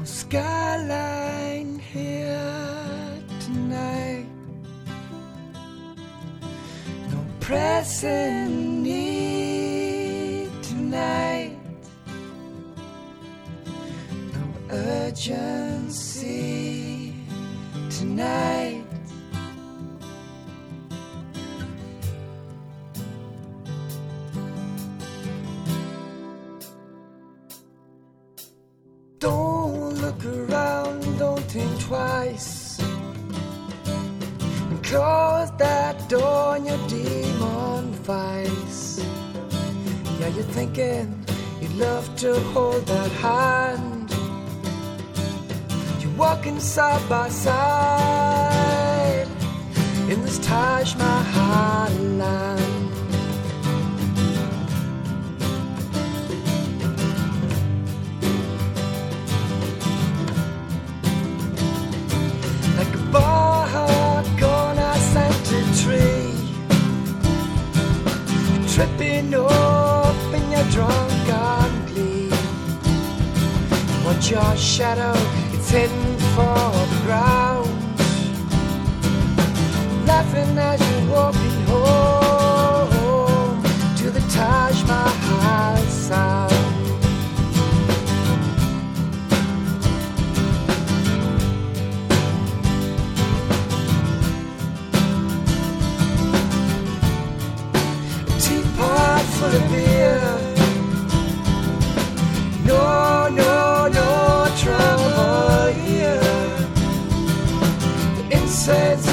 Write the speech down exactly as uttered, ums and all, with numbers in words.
No skyline here tonight, no pressing need tonight, no urgency tonight. Don't look around, don't think twice, and close that door on your demon vice. Yeah, you're thinking you'd love to hold that hand. You're walking side by side in this Taj Mahal land. Bark on a scented tree, tripping up in your drunken glee. Watch your shadow, it's hidden for the ground, laughing as you're walking home to the Taj Mahal sound. Full of beer, no, no, no trouble here. The incense